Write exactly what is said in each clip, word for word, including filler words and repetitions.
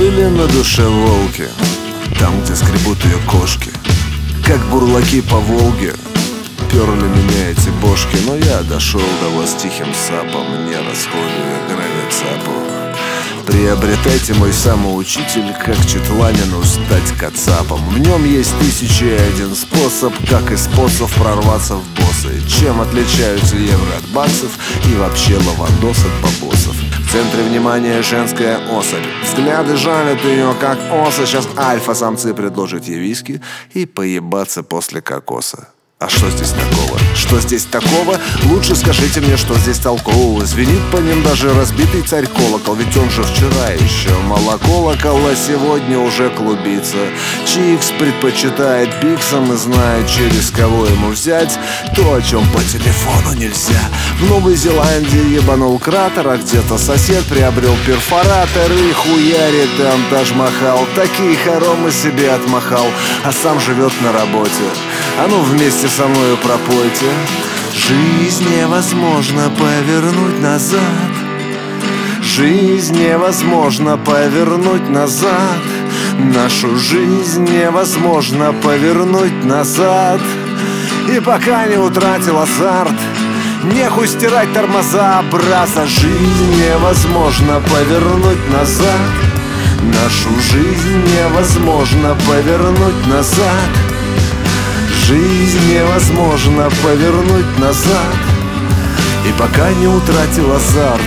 Были на душе волки, там, где скребут ее кошки, как бурлаки по Волге. Перли меня эти бошки, но я дошел до вас тихим сапом, не расходуя грани цапу. Приобретайте мой самоучитель, как Четланину стать кацапом. В нем есть тысяча и один способ, как и способ прорваться в боссы. Чем отличаются евро от баксов и вообще лавандос от бабосов? В центре внимания женская особь, взгляды жалят ее как оса. Сейчас альфа-самцы предложат ей виски и поебаться после кокоса. А что здесь такого? Что здесь такого? Лучше скажите мне, что здесь толкового. Звенит по ним даже разбитый царь колокол, ведь он же вчера еще молоколокол, а сегодня уже клубится. Чикс предпочитает пиксом и знает, через кого ему взять то, о чем по телефону нельзя. В Новой Зеландии ебанул кратер, а где-то сосед приобрел перфоратор и хуярит там Тадж-Махал. Такие хоромы себе отмахал, а сам живет на работе. А ну вместе со мною пропойте. Жизнь невозможно повернуть назад. Жизнь невозможно повернуть назад. Нашу жизнь невозможно повернуть назад. И пока не утратил азарт, нехуй стирать тормоза браса. Жизнь невозможно повернуть назад. Нашу жизнь невозможно повернуть назад. Жизнь невозможно повернуть назад. И пока не утратил азарт.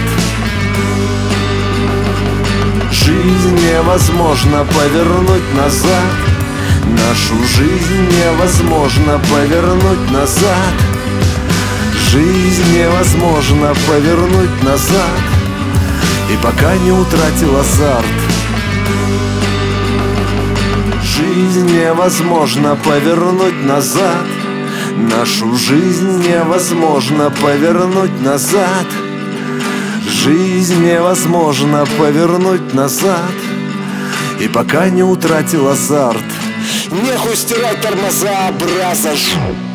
Жизнь невозможно повернуть назад. Нашу жизнь невозможно повернуть назад. Жизнь невозможно повернуть назад. И пока не утратил азарт. Жизнь невозможно повернуть назад. Нашу жизнь невозможно повернуть назад. Жизнь невозможно повернуть назад. И пока не утратил азарт. Нехуй стирать тормоза, браса.